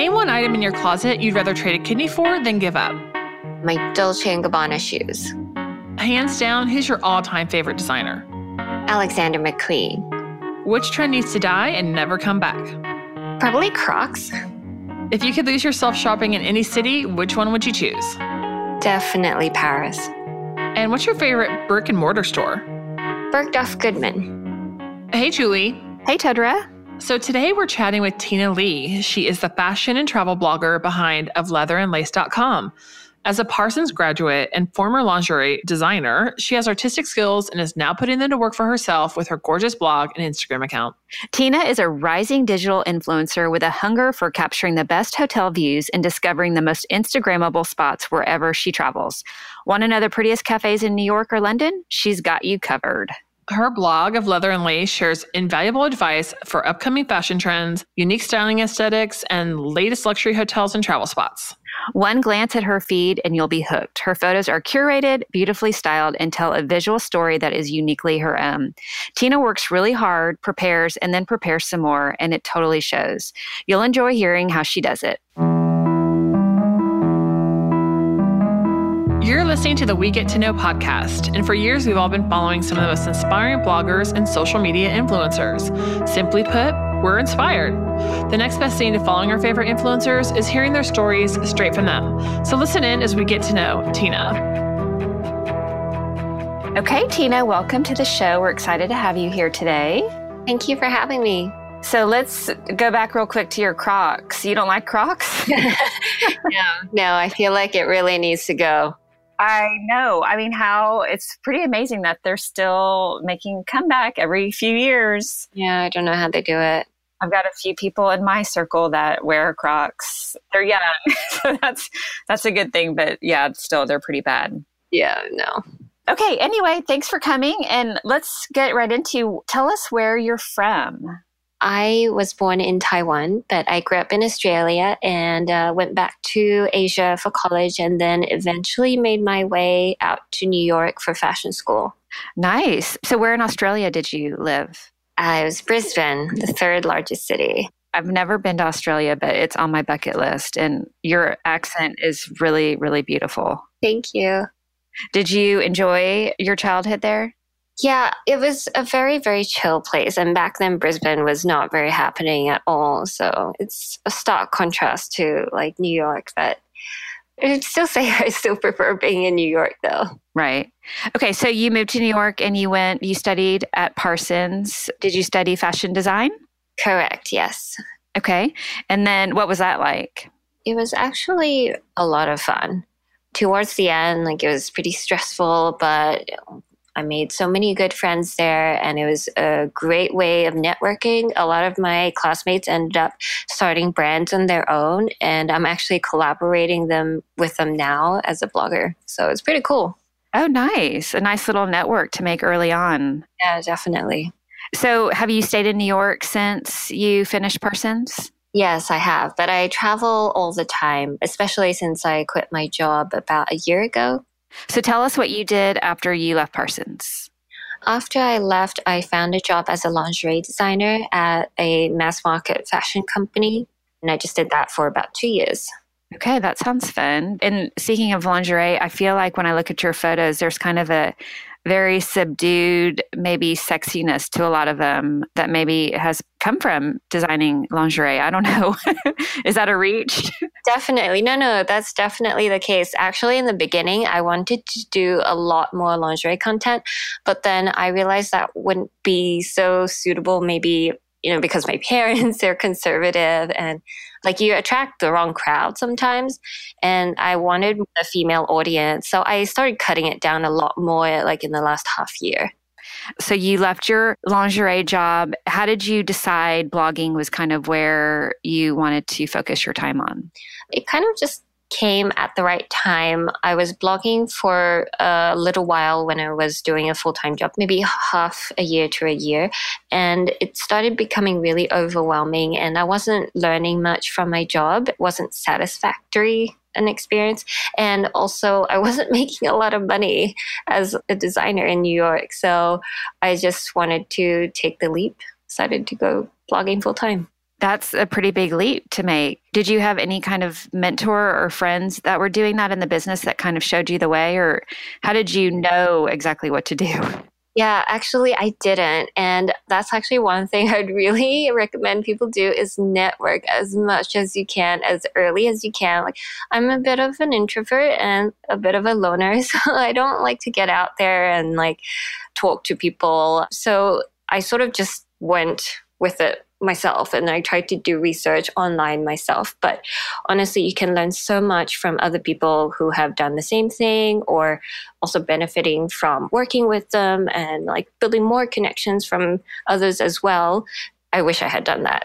Name one item in your closet you'd rather trade a kidney for than give up. My Dolce & Gabbana shoes. Hands down, who's your all-time favorite designer? Alexander McQueen. Which trend needs to die and never come back? Probably Crocs. If you could lose yourself shopping in any city, which one would you choose? Definitely Paris. And what's your favorite brick and mortar store? Bergdorf Goodman. Hey, Julie. Hey, Tedra. So today we're chatting with Tina Lee. She is the fashion and travel blogger behind ofleatherandlace.com. As a Parsons graduate and former lingerie designer, she has artistic skills and is now putting them to work for herself with her gorgeous blog and Instagram account. Tina is a rising digital influencer with a hunger for capturing the best hotel views and discovering the most Instagrammable spots wherever she travels. Want to know the prettiest cafes in New York or London? She's got you covered. Her blog of Leather and Lace shares invaluable advice for upcoming fashion trends, unique styling aesthetics, and latest luxury hotels and travel spots. One glance at her feed and you'll be hooked. Her photos are curated, beautifully styled, and tell a visual story that is uniquely her own. Tina works really hard, prepares, and then prepares some more, and it totally shows. You'll enjoy hearing how she does it. You're listening to the We Get to Know podcast, and for years we've all been following some of the most inspiring bloggers and social media influencers. Simply put, we're inspired. The next best thing to following our favorite influencers is hearing their stories straight from them. So listen in as we get to know Tina. Okay, Tina, welcome to the show. We're excited to have you here today. Thank you for having me. So let's go back real quick to your Crocs. You don't like Crocs? No, I feel like it really needs to go. I know. I mean, it's pretty amazing that they're still making a comeback every few years. Yeah, I don't know how they do it. I've got a few people in my circle that wear Crocs. They're young, so that's a good thing. But yeah, still, they're pretty bad. Yeah, no. Okay, anyway, thanks for coming. And let's get right into, tell us where you're from. I was born in Taiwan, but I grew up in Australia and went back to Asia for college and then eventually made my way out to New York for fashion school. Nice. So where in Australia did you live? It was Brisbane, the third largest city. I've never been to Australia, but it's on my bucket list. And your accent is really, really beautiful. Thank you. Did you enjoy your childhood there? Yeah, it was a very, very chill place. And back then, Brisbane was not very happening at all. So it's a stark contrast to like New York. But I'd still say I still prefer being in New York, though. Right. Okay, so you moved to New York and you studied at Parsons. Did you study fashion design? Correct, yes. Okay. And then what was that like? It was actually a lot of fun. Towards the end, like it was pretty stressful, but I made so many good friends there and it was a great way of networking. A lot of my classmates ended up starting brands on their own and I'm actually collaborating with them now as a blogger. So it's pretty cool. Oh, nice. A nice little network to make early on. Yeah, definitely. So have you stayed in New York since you finished Parsons? Yes, I have, but I travel all the time, especially since I quit my job about a year ago. So tell us what you did after you left Parsons. After I left, I found a job as a lingerie designer at a mass market fashion company. And I just did that for about 2 years. Okay, that sounds fun. And speaking of lingerie, I feel like when I look at your photos, there's kind of a very subdued, maybe sexiness to a lot of them that maybe has come from designing lingerie. I don't know. Is that a reach? Definitely. No, that's definitely the case. Actually, in the beginning, I wanted to do a lot more lingerie content, but then I realized that wouldn't be so suitable, maybe, because my parents, they're conservative and like you attract the wrong crowd sometimes. And I wanted a female audience. So I started cutting it down a lot more like in the last half year. So you left your lingerie job. How did you decide blogging was kind of where you wanted to focus your time on? It kind of just came at the right time. I was blogging for a little while when I was doing a full-time job, maybe half a year to a year. And it started becoming really overwhelming and I wasn't learning much from my job. It wasn't satisfactory an experience. And also I wasn't making a lot of money as a designer in New York. So I just wanted to take the leap, decided to go blogging full-time. That's a pretty big leap to make. Did you have any kind of mentor or friends that were doing that in the business that kind of showed you the way, or how did you know exactly what to do? Yeah, actually, I didn't. And that's actually one thing I'd really recommend people do is network as much as you can, as early as you can. Like, I'm a bit of an introvert and a bit of a loner, so I don't like to get out there and like talk to people. So I sort of just went with it myself and I tried to do research online myself. But honestly, you can learn so much from other people who have done the same thing or also benefiting from working with them and like building more connections from others as well. I wish I had done that.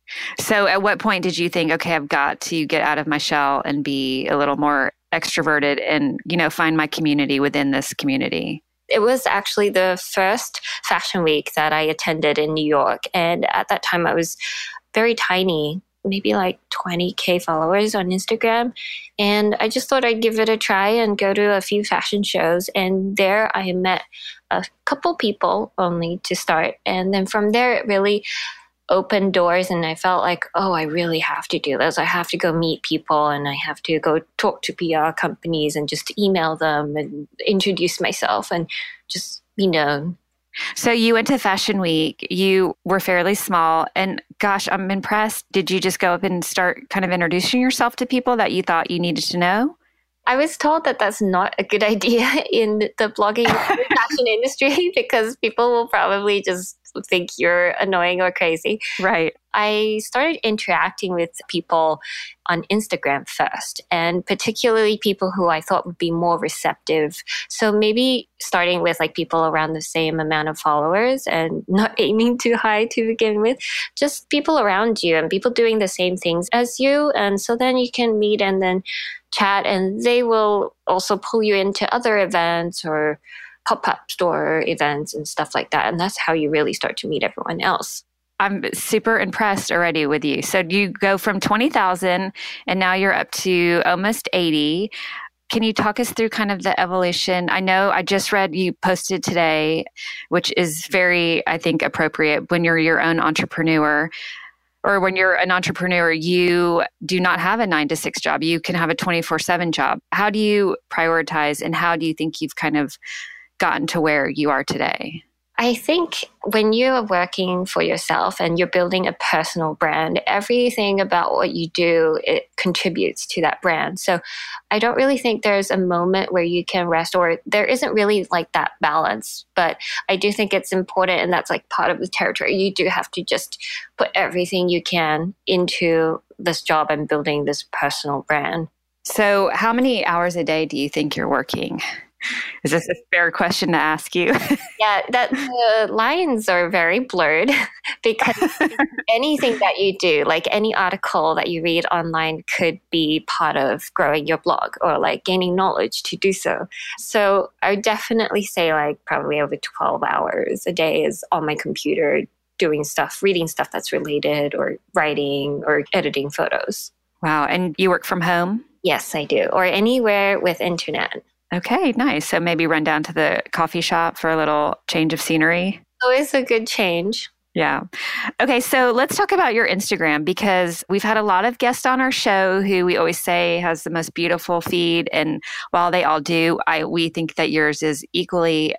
So at what point did you think, okay, I've got to get out of my shell and be a little more extroverted and, find my community within this community? It was actually the first fashion week that I attended in New York. And at that time, I was very tiny, maybe like 20K followers on Instagram. And I just thought I'd give it a try and go to a few fashion shows. And there I met a couple people only to start. And then from there, it really opened doors and I felt like, oh, I really have to do this. I have to go meet people and I have to go talk to PR companies and just email them and introduce myself and just be known. So you went to Fashion Week. You were fairly small and gosh, I'm impressed. Did you just go up and start kind of introducing yourself to people that you thought you needed to know? I was told that that's not a good idea in the blogging fashion industry because people will probably just think you're annoying or crazy. Right. I started interacting with people on Instagram first, and particularly people who I thought would be more receptive. So maybe starting with like people around the same amount of followers and not aiming too high to begin with, just people around you and people doing the same things as you. And so then you can meet and then chat, and they will also pull you into other events or pop-up store events and stuff like that. And that's how you really start to meet everyone else. I'm super impressed already with you. So you go from 20,000 and now you're up to almost 80. Can you talk us through kind of the evolution? I know I just read you posted today, which is very, I think, appropriate when you're your own entrepreneur. Or when you're an entrepreneur, you do not have a 9-to-6 job. You can have a 24/7 job. How do you prioritize and how do you think you've kind of gotten to where you are today? I think when you're working for yourself and you're building a personal brand, everything about what you do, it contributes to that brand. So I don't really think there's a moment where you can rest, or there isn't really like that balance. But I do think it's important, and that's like part of the territory. You do have to just put everything you can into this job and building this personal brand. So how many hours a day do you think you're working? Is this a fair question to ask you? Yeah, the lines are very blurred because anything that you do, like any article that you read online could be part of growing your blog or like gaining knowledge to do so. So I would definitely say like probably over 12 hours a day is on my computer doing stuff, reading stuff that's related or writing or editing photos. Wow. And you work from home? Yes, I do. Or anywhere with internet. Okay, nice. So maybe run down to the coffee shop for a little change of scenery. Always a good change. Yeah. Okay, so let's talk about your Instagram because we've had a lot of guests on our show who we always say has the most beautiful feed. And while they all do, we think that yours is equally,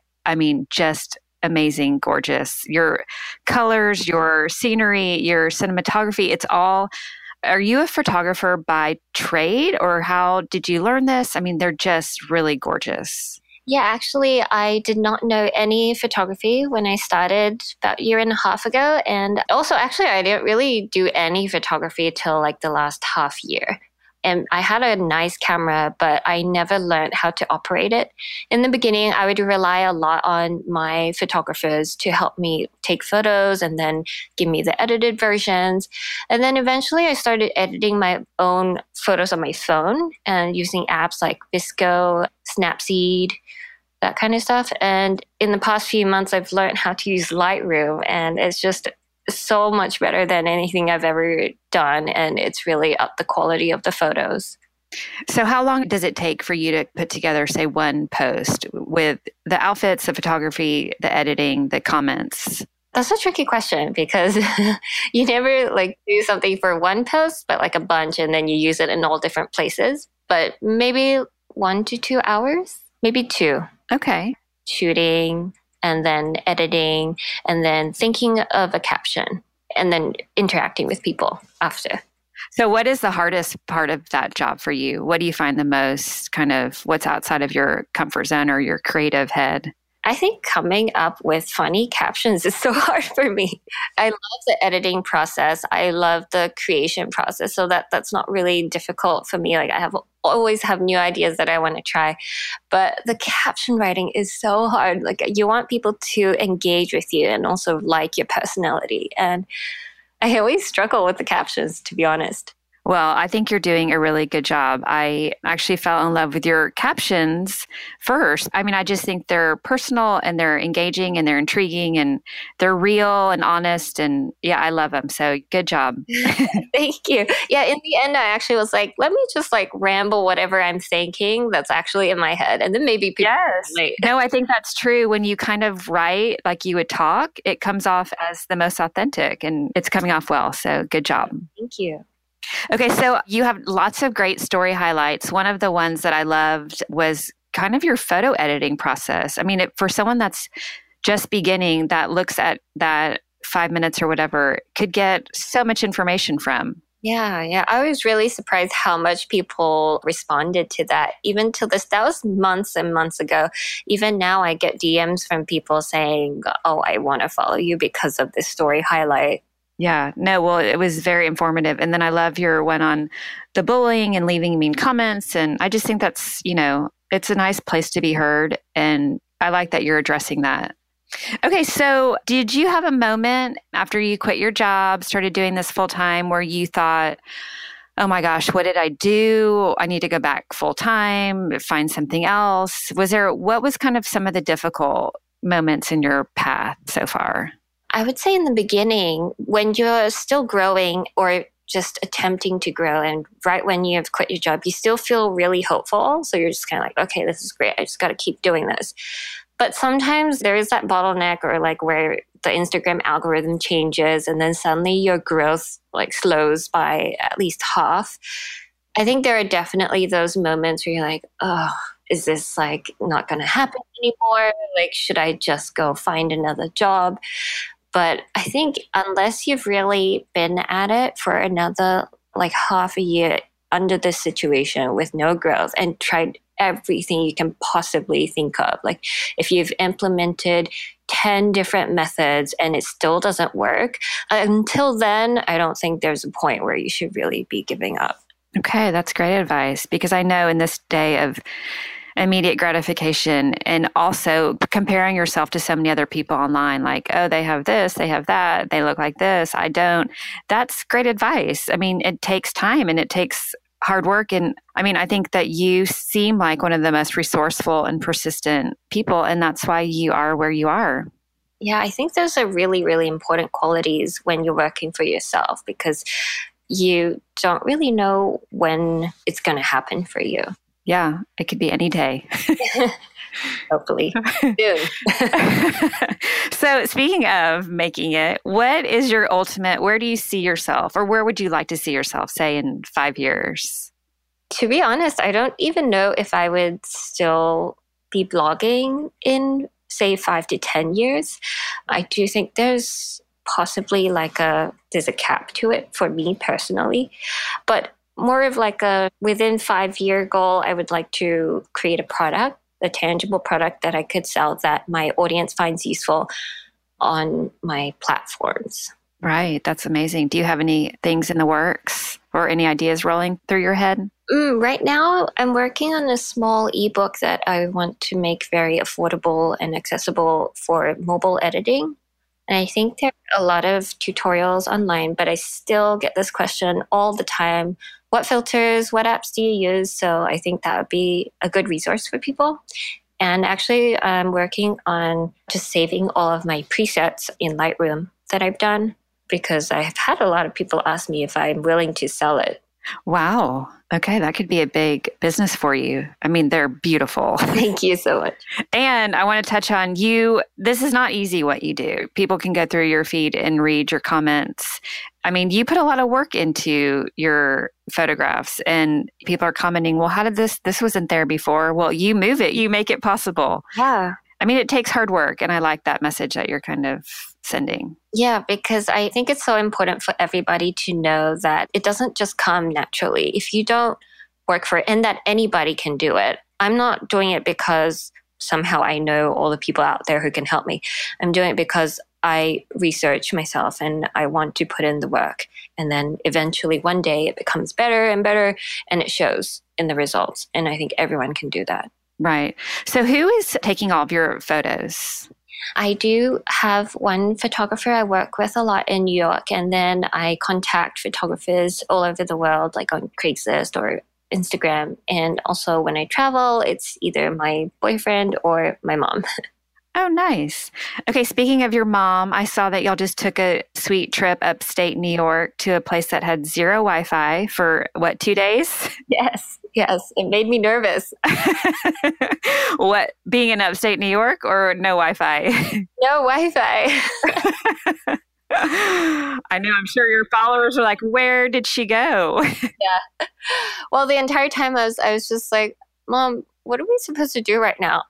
just amazing, gorgeous. Your colors, your scenery, your cinematography, it's all... Are you a photographer by trade or how did you learn this? They're just really gorgeous. Yeah, actually, I did not know any photography when I started about a year and a half ago. And also, actually, I didn't really do any photography till like the last half year. And I had a nice camera, but I never learned how to operate it. In the beginning, I would rely a lot on my photographers to help me take photos and then give me the edited versions. And then eventually I started editing my own photos on my phone and using apps like VSCO, Snapseed, that kind of stuff. And in the past few months, I've learned how to use Lightroom, and it's just so much better than anything I've ever done. And it's really up the quality of the photos. So how long does it take for you to put together, say, one post with the outfits, the photography, the editing, the comments? That's a tricky question because you never like do something for one post, but like a bunch, and then you use it in all different places. But maybe 1 to 2 hours, maybe two. Okay. Shooting and then editing and then thinking of a caption and then interacting with people after. So what is the hardest part of that job for you? What do you find the most kind of what's outside of your comfort zone or your creative head? I think coming up with funny captions is so hard for me. I love the editing process. I love the creation process. So that's not really difficult for me. Like I always have new ideas that I want to try. But the caption writing is so hard. Like you want people to engage with you and also like your personality. And I always struggle with the captions, to be honest. Well, I think you're doing a really good job. I actually fell in love with your captions first. I mean, I just think they're personal and they're engaging and they're intriguing and they're real and honest. And yeah, I love them. So good job. Thank you. Yeah, in the end, I actually was like, let me just like ramble whatever I'm thinking that's actually in my head. And then maybe people relate. No, I think that's true. When you kind of write like you would talk, it comes off as the most authentic and it's coming off well. So good job. Thank you. Okay, so you have lots of great story highlights. One of the ones that I loved was kind of your photo editing process. I mean, for someone that's just beginning, that looks at that 5 minutes or whatever, could get so much information from. Yeah. I was really surprised how much people responded to that. Even to this, that was months and months ago. Even now, I get DMs from people saying, oh, I want to follow you because of this story highlight. Yeah, no, well, it was very informative. And then I love your one on the bullying and leaving mean comments. And I just think that's, it's a nice place to be heard. And I like that you're addressing that. Okay, so did you have a moment after you quit your job, started doing this full time, where you thought, oh my gosh, what did I do? I need to go back full time, find something else. What was kind of some of the difficult moments in your path so far? I would say in the beginning, when you're still growing or just attempting to grow, and right when you have quit your job, you still feel really hopeful. So you're just kind of like, okay, this is great. I just got to keep doing this. But sometimes there is that bottleneck or like where the Instagram algorithm changes and then suddenly your growth like slows by at least half. I think there are definitely those moments where you're like, oh, is this like not going to happen anymore? Like, should I just go find another job? But I think unless you've really been at it for another like half a year under this situation with no growth and tried everything you can possibly think of, like if you've implemented 10 different methods and it still doesn't work, until then, I don't think there's a point where you should really be giving up. Okay, that's great advice, because I know in this day of immediate gratification and also comparing yourself to so many other people online, like, oh, they have this, they have that, they look like this, I don't. That's great advice. I mean, it takes time and it takes hard work. And I mean, I think that you seem like one of the most resourceful and persistent people, and that's why you are where you are. Yeah, I think those are really, really important qualities when you're working for yourself, because you don't really know when it's going to happen for you. Yeah, it could be any day. Hopefully soon. So speaking of making it, what is your ultimate, where do you see yourself, or where would you like to see yourself, say, in 5 years? To be honest, I don't even know if I would still be blogging in, say, 5 to 10 years. I do think there's possibly there's a cap to it for me personally. But more of like a within 5-year goal, I would like to create a product, a tangible product that I could sell that my audience finds useful on my platforms. Right. That's amazing. Do you have any things in the works or any ideas rolling through your head? Right now, I'm working on a small ebook that I want to make very affordable and accessible for mobile editing. And I think there are a lot of tutorials online, but I still get this question all the time. What filters, what apps do you use? So I think that would be a good resource for people. And actually, I'm working on just saving all of my presets in Lightroom that I've done, because I've had a lot of people ask me if I'm willing to sell it. Wow. Okay, that could be a big business for you. I mean, they're beautiful. Thank you so much. And I want to touch on you. This is not easy what you do. People can go through your feed and read your comments. I mean, you put a lot of work into your photographs and people are commenting, well, how did this wasn't there before? Well, you move it, you make it possible. Yeah. I mean, it takes hard work. And I like that message that you're kind of sending. Yeah, because I think it's so important for everybody to know that it doesn't just come naturally. If you don't work for it, and that anybody can do it. I'm not doing it because somehow I know all the people out there who can help me. I'm doing it because I research myself and I want to put in the work. And then eventually one day it becomes better and better and it shows in the results. And I think everyone can do that. Right. So who is taking all of your photos? I do have one photographer I work with a lot in New York, and then I contact photographers all over the world, like on Craigslist or Instagram. And also when I travel, it's either my boyfriend or my mom. Oh, nice. Okay, speaking of your mom, I saw that y'all just took a sweet trip upstate New York to a place that had zero Wi-Fi for, 2 days? Yes. It made me nervous. What, being in upstate New York or no Wi-Fi? No Wi-Fi. I know, I'm sure your followers are like, where did she go? Yeah. Well, the entire time I was just like, Mom, what are we supposed to do right now?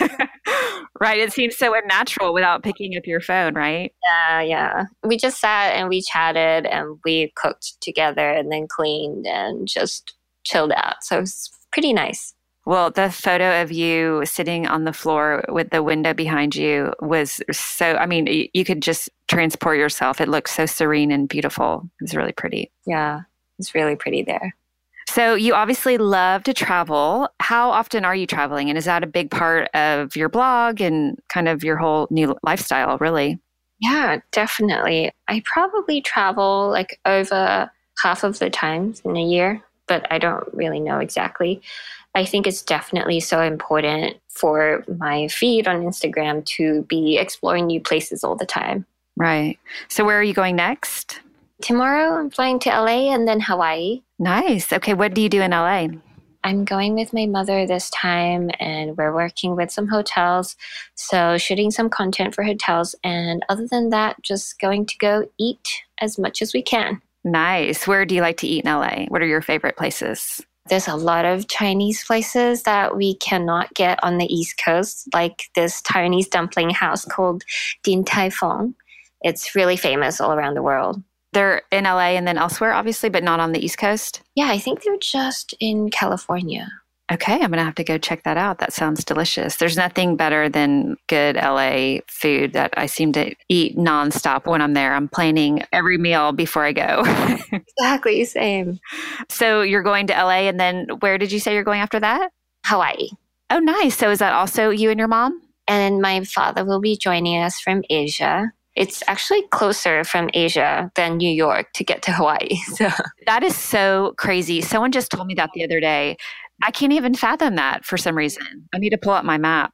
Right. It seems so unnatural without picking up your phone, right? Yeah. We just sat and we chatted and we cooked together and then cleaned and just chilled out. So it was pretty nice. Well, the photo of you sitting on the floor with the window behind you was so, I mean, you could just transport yourself. It looked so serene and beautiful. It was really pretty. Yeah, it's really pretty there. So you obviously love to travel. How often are you traveling? And is that a big part of your blog and kind of your whole new lifestyle, really? Yeah, definitely. I probably travel like over half of the times in a year, but I don't really know exactly. I think it's definitely so important for my feed on Instagram to be exploring new places all the time. Right. So where are you going next? Tomorrow, I'm flying to LA and then Hawaii. Nice. Okay. What do you do in LA? I'm going with my mother this time and we're working with some hotels. So shooting some content for hotels. And other than that, just going to go eat as much as we can. Nice. Where do you like to eat in LA? What are your favorite places? There's a lot of Chinese places that we cannot get on the East Coast, like this Chinese dumpling house called Din Tai Fung. It's really famous all around the world. They're in LA and then elsewhere, obviously, but not on the East Coast? Yeah, I think they're just in California. Okay, I'm going to have to go check that out. That sounds delicious. There's nothing better than good LA food that I seem to eat nonstop when I'm there. I'm planning every meal before I go. Exactly, same. So you're going to LA and then where did you say you're going after that? Hawaii. Oh, nice. So is that also you and your mom? And my father will be joining us from Asia. It's actually closer from Asia than New York to get to Hawaii. So that is so crazy. Someone just told me that the other day. I can't even fathom that for some reason. I need to pull up my map.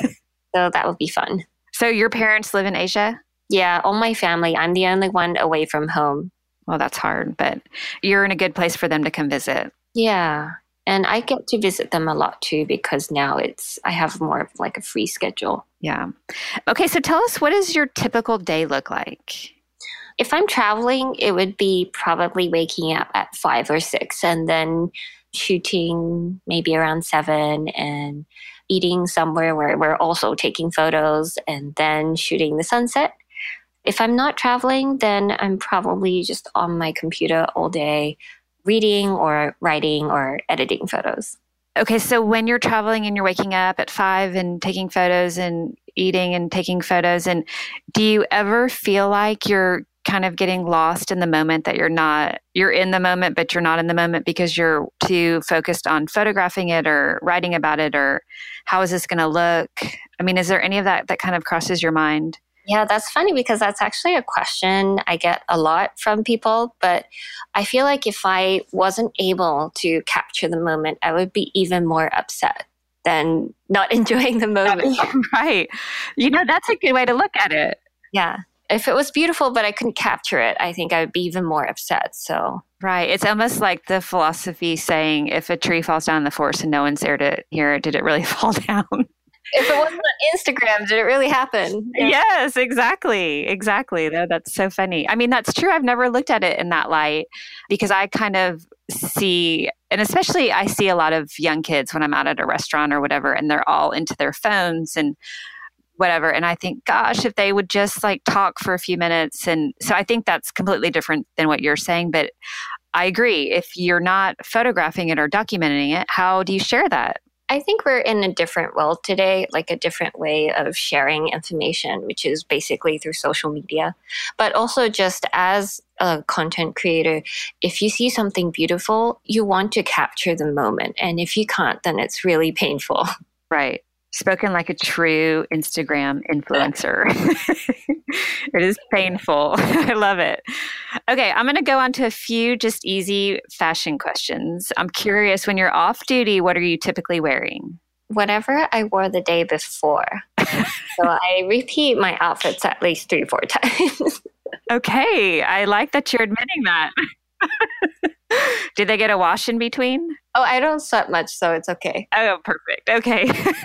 So that would be fun. So your parents live in Asia? Yeah, all my family. I'm the only one away from home. Well, that's hard, but you're in a good place for them to come visit. Yeah. And I get to visit them a lot too, because now I have more of like a free schedule. Yeah. Okay. So tell us, what does your typical day look like? If I'm traveling, it would be probably waking up at 5 or 6 and then shooting maybe around 7 and eating somewhere where we're also taking photos and then shooting the sunset. If I'm not traveling, then I'm probably just on my computer all day, reading or writing or editing photos. Okay, so when you're traveling and you're waking up at 5 and taking photos and eating and taking photos, and do you ever feel like you're kind of getting lost in the moment, that you're in the moment, but you're not in the moment because you're too focused on photographing it or writing about it, or how is this going to look? I mean, is there any of that kind of crosses your mind? Yeah, that's funny because that's actually a question I get a lot from people. But I feel like if I wasn't able to capture the moment, I would be even more upset than not enjoying the moment. Right. That's a good way to look at it. Yeah. if it was beautiful, but I couldn't capture it, I think I would be even more upset. So, right. It's almost like the philosophy saying if a tree falls down in the forest and no one's there to hear it, did it really fall down? If it wasn't on Instagram, did it really happen? Yeah. Yes, exactly. Exactly. That's so funny. I mean, that's true. I've never looked at it in that light because I kind of see, and especially I see a lot of young kids when I'm out at a restaurant or whatever, and they're all into their phones and whatever. And I think, gosh, if they would just like talk for a few minutes. And so I think that's completely different than what you're saying. But I agree. If you're not photographing it or documenting it, how do you share that? I think we're in a different world today, like a different way of sharing information, which is basically through social media. But also just as a content creator, if you see something beautiful, you want to capture the moment. And if you can't, then it's really painful. Right. Spoken like a true Instagram influencer. It is painful. I love it. Okay, I'm going to go on to a few just easy fashion questions. I'm curious, when you're off duty, what are you typically wearing? Whatever I wore the day before. So I repeat my outfits at least 3-4 times. Okay, I like that you're admitting that. Did they get a wash in between? Oh, I don't sweat much, so it's okay. Oh, perfect. Okay.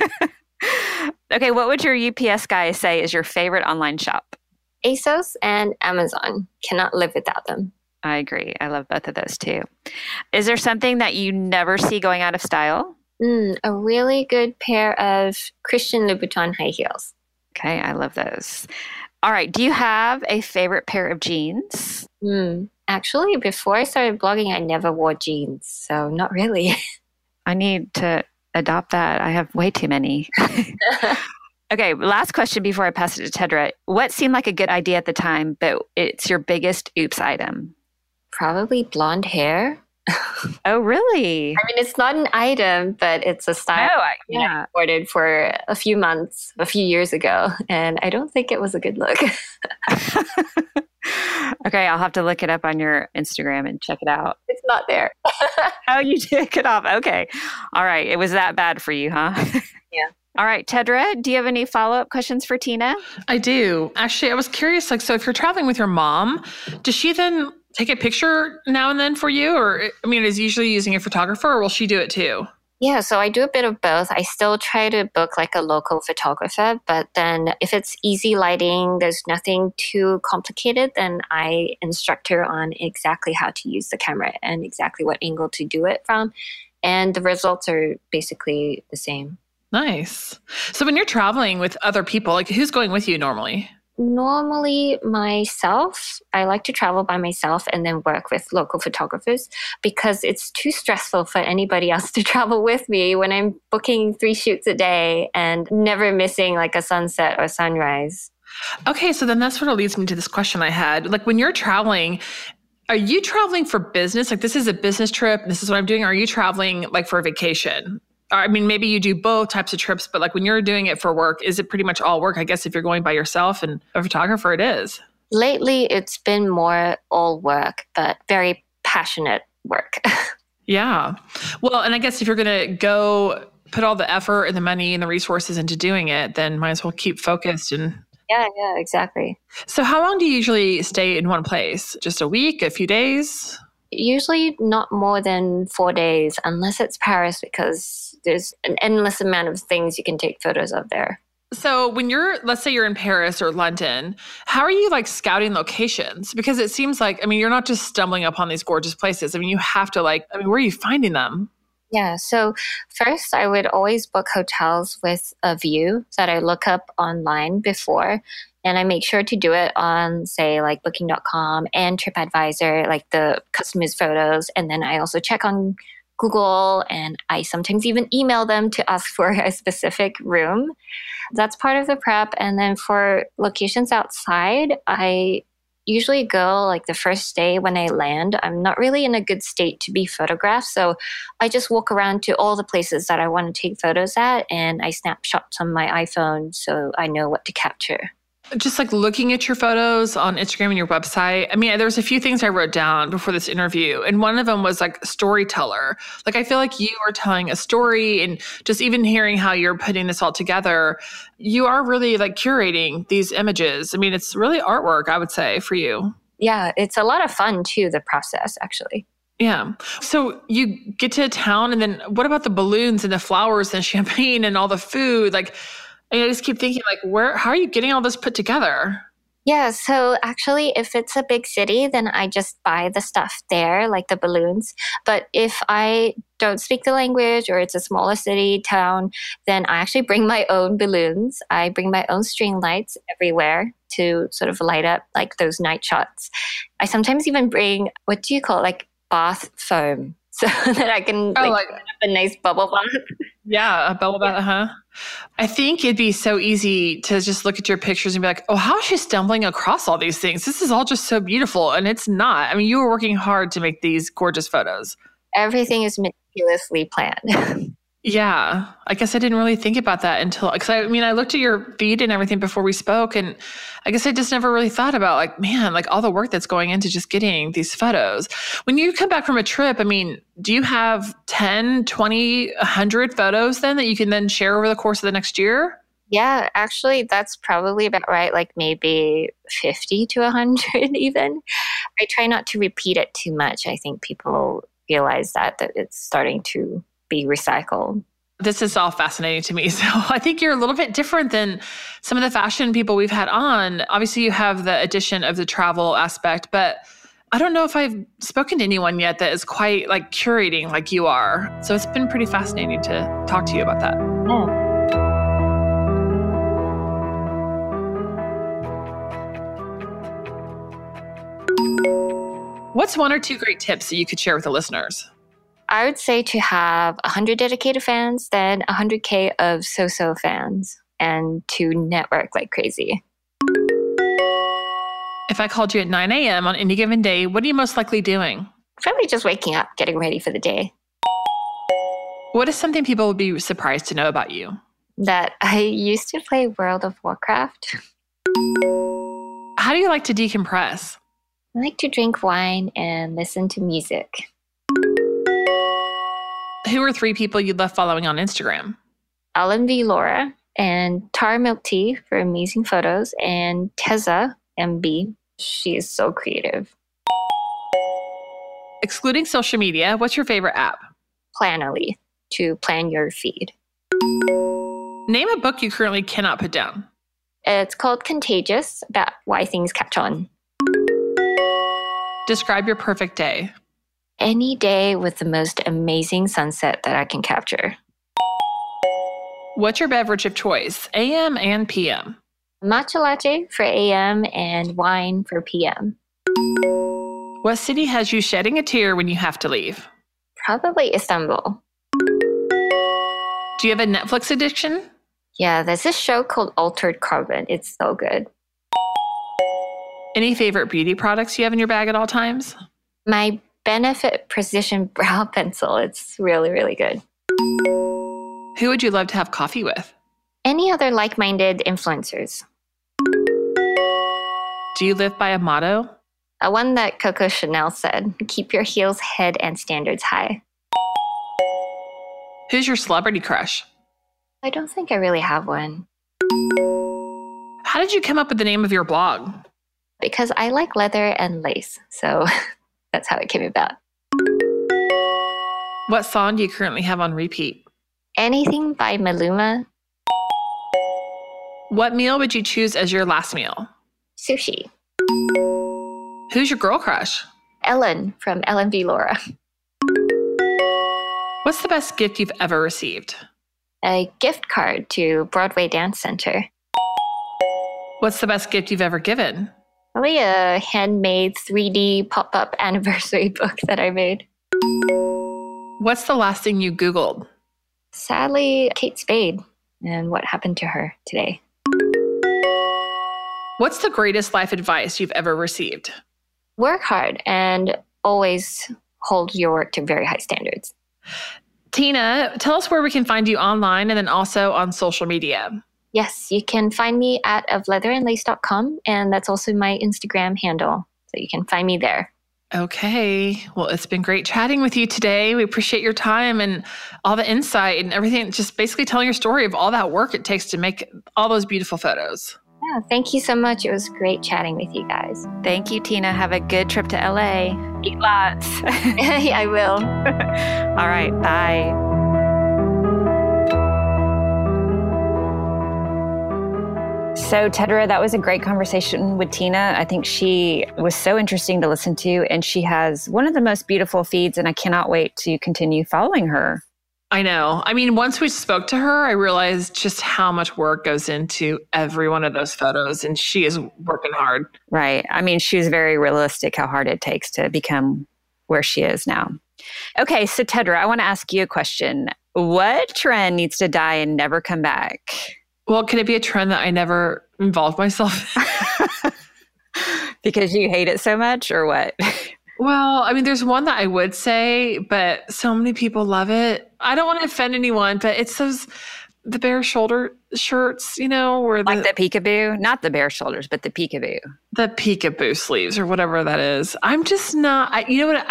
Okay, what would your UPS guy say is your favorite online shop? ASOS and Amazon. Cannot live without them. I agree. I love both of those too. Is there something that you never see going out of style? A really good pair of Christian Louboutin high heels. Okay, I love those. All right, do you have a favorite pair of jeans? Actually, before I started blogging, I never wore jeans, so not really. I need to adopt that. I have way too many. Okay, last question before I pass it to Tedra. What seemed like a good idea at the time, but it's your biggest oops item? Probably blonde hair. Oh, really? I mean, it's not an item, but it's a style I ordered for a few months, a few years ago, and I don't think it was a good look. Okay, I'll have to look it up on your Instagram and check it out. It's not there. Oh, you took it off. Okay. All right. It was that bad for you, huh? Yeah. All right, Tedra, do you have any follow-up questions for Tina? I do. Actually, I was curious, so if you're traveling with your mom, does she then take a picture now and then for you? Or, is usually using a photographer, or will she do it too? Yeah, so I do a bit of both. I still try to book like a local photographer, but then if it's easy lighting, there's nothing too complicated, then I instruct her on exactly how to use the camera and exactly what angle to do it from. And the results are basically the same. Nice. So when you're traveling with other people, like who's going with you normally? Normally myself. I like to travel by myself and then work with local photographers because it's too stressful for anybody else to travel with me when I'm booking 3 shoots a day and never missing like a sunset or sunrise. Okay, so then that's what leads me to this question I had. Like when you're traveling, are you traveling for business? Like this is a business trip, this is what I'm doing. Or are you traveling like for a vacation? Maybe you do both types of trips, but like when you're doing it for work, is it pretty much all work? I guess if you're going by yourself and a photographer, it is. Lately, it's been more all work, but very passionate work. Yeah. Well, and I guess if you're going to go put all the effort and the money and the resources into doing it, then might as well keep focused. And Yeah, exactly. So how long do you usually stay in one place? Just a week, a few days? Usually not more than 4 days, unless it's Paris, because there's an endless amount of things you can take photos of there. So when let's say you're in Paris or London, how are you like scouting locations? Because it seems like, you're not just stumbling upon these gorgeous places. You have to where are you finding them? Yeah. So first I would always book hotels with a view that I look up online before. And I make sure to do it on, say, like Booking.com and TripAdvisor, like the customized photos. And then I also check on Google, and I sometimes even email them to ask for a specific room. That's part of the prep. And then for locations outside, I usually go like the first day when I land. I'm not really in a good state to be photographed. So I just walk around to all the places that I want to take photos at, and I snapshot on my iPhone so I know what to capture. Just like looking at your photos on Instagram and your website. I mean, there's a few things I wrote down before this interview, and one of them was like storyteller. Like, I feel like you are telling a story, and just even hearing how you're putting this all together, you are really like curating these images. I mean, it's really artwork, I would say, for you. Yeah, it's a lot of fun too, the process, actually. Yeah. So you get to a town, and then what about the balloons and the flowers and champagne and all the food? Like, I just keep thinking, like, how are you getting all this put together? Yeah, so actually, if it's a big city, then I just buy the stuff there, like the balloons. But if I don't speak the language or it's a smaller city, town, then I actually bring my own balloons. I bring my own string lights everywhere to sort of light up like those night shots. I sometimes even bring, what do you call it, like bath foam, so that I can have a nice bubble bath. Yeah, a bubble bath, huh? I think it'd be so easy to just look at your pictures and be like, oh, how is she stumbling across all these things? This is all just so beautiful. And it's not. I mean, you were working hard to make these gorgeous photos. Everything is meticulously planned. Yeah. I guess I didn't really think about that because I looked at your feed and everything before we spoke, and I guess I just never really thought about like, man, like all the work that's going into just getting these photos. When you come back from a trip, I mean, do you have 10, 20, 100 photos then that you can then share over the course of the next year? Yeah, actually, that's probably about right. Like maybe 50 to 100 even. I try not to repeat it too much. I think people realize that it's starting to be recycled. This is all fascinating to me. So I think you're a little bit different than some of the fashion people we've had on. Obviously, you have the addition of the travel aspect, but I don't know if I've spoken to anyone yet that is quite like curating like you are. So it's been pretty fascinating to talk to you about that. Yeah. What's one or two great tips that you could share with the listeners? I would say to have 100 dedicated fans, then 100K of so-so fans, and to network like crazy. If I called you at 9 a.m. on any given day, what are you most likely doing? Probably just waking up, getting ready for the day. What is something people would be surprised to know about you? That I used to play World of Warcraft. How do you like to decompress? I like to drink wine and listen to music. Who are 3 people you'd love following on Instagram? Ellen V. Laura and Tara Milk Tea for amazing photos, and Teza MB. She is so creative. Excluding social media, what's your favorite app? Planoly to plan your feed. Name a book you currently cannot put down. It's called Contagious, about why things catch on. Describe your perfect day. Any day with the most amazing sunset that I can capture. What's your beverage of choice, AM and PM? Matcha latte for AM and wine for PM. What city has you shedding a tear when you have to leave? Probably Istanbul. Do you have a Netflix addiction? Yeah, there's this show called Altered Carbon. It's so good. Any favorite beauty products you have in your bag at all times? My Benefit Precision Brow Pencil. It's really, really good. Who would you love to have coffee with? Any other like-minded influencers? Do you live by a motto? One that Coco Chanel said, keep your heels, head, and standards high. Who's your celebrity crush? I don't think I really have one. How did you come up with the name of your blog? Because I like leather and lace, so that's how it came about. What song do you currently have on repeat? Anything by Maluma. What meal would you choose as your last meal? Sushi. Who's your girl crush? Ellen from Ellen V. Laura. What's the best gift you've ever received? A gift card to Broadway Dance Center. What's the best gift you've ever given? Probably a handmade 3D pop-up anniversary book that I made. What's the last thing you Googled? Sadly, Kate Spade and what happened to her today. What's the greatest life advice you've ever received? Work hard and always hold your work to very high standards. Tina, tell us where we can find you online and then also on social media. Yes, you can find me at ofleatherandlace.com, and that's also my Instagram handle. So you can find me there. Okay. Well, it's been great chatting with you today. We appreciate your time and all the insight and everything. Just basically telling your story of all that work it takes to make all those beautiful photos. Yeah, thank you so much. It was great chatting with you guys. Thank you, Tina. Have a good trip to LA. Eat lots. I will. All right. Bye. So, Tedra, that was a great conversation with Tina. I think she was so interesting to listen to, and she has one of the most beautiful feeds, and I cannot wait to continue following her. I know. I mean, once we spoke to her, I realized just how much work goes into every one of those photos, and she is working hard. Right. I mean, she's very realistic how hard it takes to become where she is now. Okay, so Tedra, I want to ask you a question. What trend needs to die and never come back? Well, can it be a trend that I never involved myself in? Because you hate it so much, or what? Well, I mean, there's one that I would say, but so many people love it. I don't want to offend anyone, but it's the bare shoulder shirts, where like the peekaboo, not the bare shoulders, but the peekaboo. The peekaboo sleeves or whatever that is. I'm just not, you know what?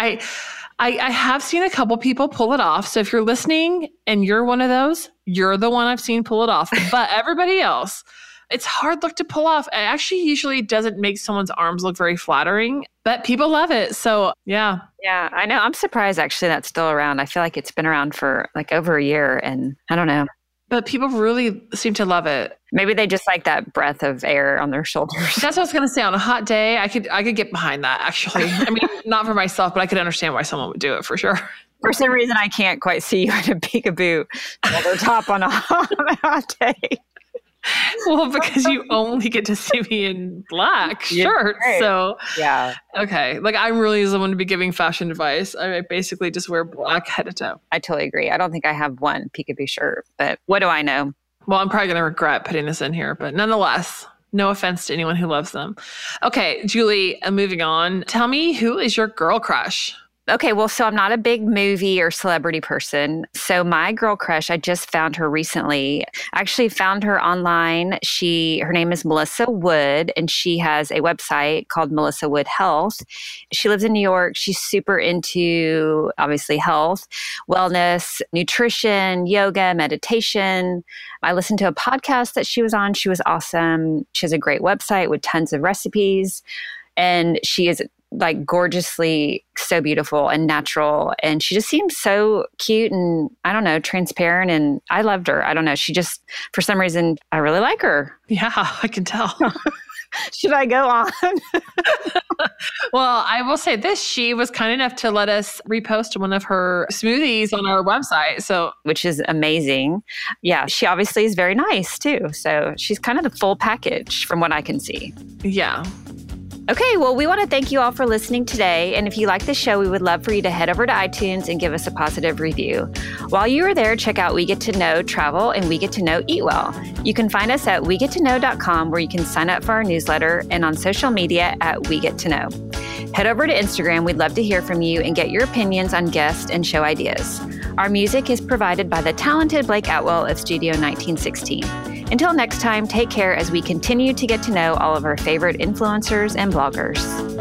I have seen a couple people pull it off. So if you're listening and you're one of those, you're the one I've seen pull it off. But everybody else, it's hard look to pull off. It actually usually doesn't make someone's arms look very flattering, but people love it. So yeah. Yeah, I know. I'm surprised actually that's still around. I feel like it's been around for like over a year, and I don't know. But people really seem to love it. Maybe they just like that breath of air on their shoulders. That's what I was going to say. On a hot day, I could get behind that, actually. I mean, not for myself, but I could understand why someone would do it for sure. For some reason, I can't quite see you in a peekaboo shoulder top on a hot day. Well, because you only get to see me in black shirts. Right. So, yeah. Okay. Like, I'm really someone to be giving fashion advice. I basically just wear black head to toe. I totally agree. I don't think I have one peekaboo shirt, but what do I know? Well, I'm probably going to regret putting this in here, but nonetheless, no offense to anyone who loves them. Okay, Julie, moving on. Tell me, who is your girl crush? Okay, well, so I'm not a big movie or celebrity person. So my girl crush, I just found her recently. I actually found her online. Her name is Melissa Wood, and she has a website called Melissa Wood Health. She lives in New York. She's super into, obviously, health, wellness, nutrition, yoga, meditation. I listened to a podcast that she was on. She was awesome. She has a great website with tons of recipes, and she is like gorgeously so beautiful and natural. And she just seems so cute and, I don't know, transparent. And I loved her. I don't know. She just, for some reason, I really like her. Yeah, I can tell. Should I go on? Well, I will say this. She was kind enough to let us repost one of her smoothies on our website. Which is amazing. Yeah, she obviously is very nice too. So she's kind of the full package from what I can see. Yeah. Okay, well, we want to thank you all for listening today. And if you like the show, we would love for you to head over to iTunes and give us a positive review. While you are there, check out We Get to Know Travel and We Get to Know Eat Well. You can find us at wegettoknow.com, where you can sign up for our newsletter, and on social media at We Get to Know. Head over to Instagram. We'd love to hear from you and get your opinions on guests and show ideas. Our music is provided by the talented Blake Atwell of Studio 1916. Until next time, take care as we continue to get to know all of our favorite influencers and bloggers.